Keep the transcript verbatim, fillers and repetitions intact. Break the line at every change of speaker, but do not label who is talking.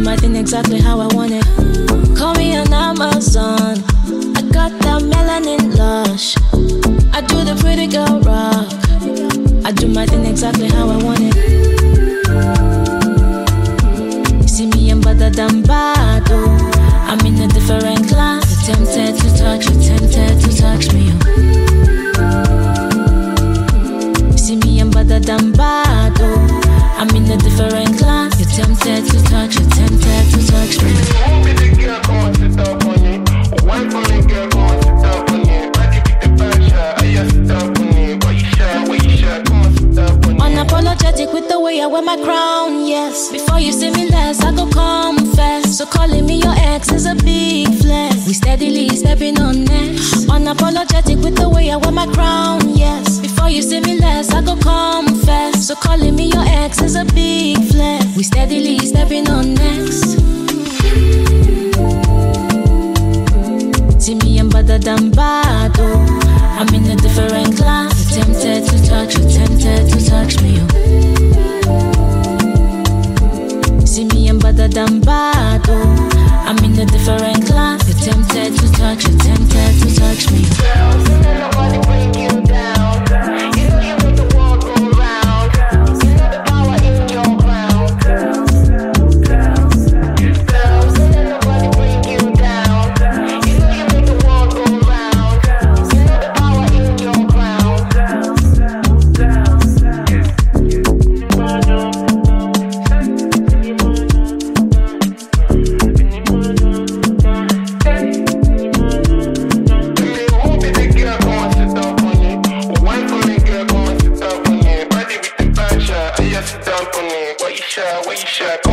my thing exactly how I want it. Call me an Amazon. I got that melanin lush. I do the pretty girl rock. I do my thing exactly how I want it. You see me, I'm better than bad, oh. I'm in a different class. You're tempted to touch, you're tempted to touch me, oh. You see me, I'm better than bad, oh. I'm in a different class. You're tempted to touch, you're tempted to touch me. Unapologetic with the way I wear my crown, yes. Before you see me less, I go confess. So calling me your ex is a big flex. We steadily stepping on next. Unapologetic with the way I wear my crown, yes. Before you see me less, I go confess. So calling me your ex is a big flex. We steadily stepping on next. See me, I'm better than bad, oh. I'm in a different class. You're tempted to touch, you're tempted to touch me, oh. See me, I'm better than bad, oh. I'm in a different class. You're tempted to touch, you're tempted to touch me.
Girls, let nobody bring you down. You know you make the world go round. You know the power in your crown. Girls, girls, girls, let nobody bring you down. You know you make the world go round. You know the power in your crown. Girls, girls, Where you shy, where you shy?